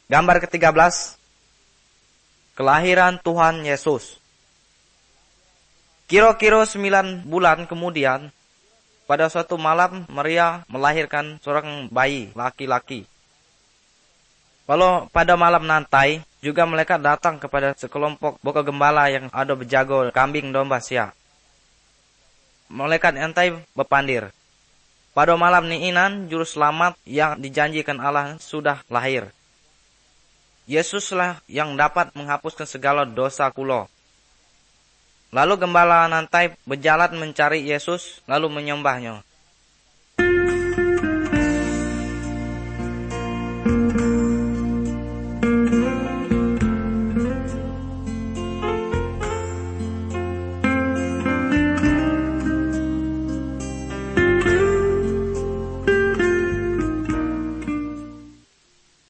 Gambar ke-13, kelahiran Tuhan Yesus. Kira-kira 9 bulan kemudian, pada suatu malam Maria melahirkan seorang bayi laki-laki. Lalu pada malam nanti juga mereka datang kepada sekelompok boko gembala yang ada berjaga kambing domba sia. Malaikat entai berpandir. Pada malam niinan juru selamat yang dijanjikan Allah sudah lahir. Yesuslah yang dapat menghapuskan segala dosa kulo. Lalu gembala nanti berjalan mencari Yesus lalu menyembahnya.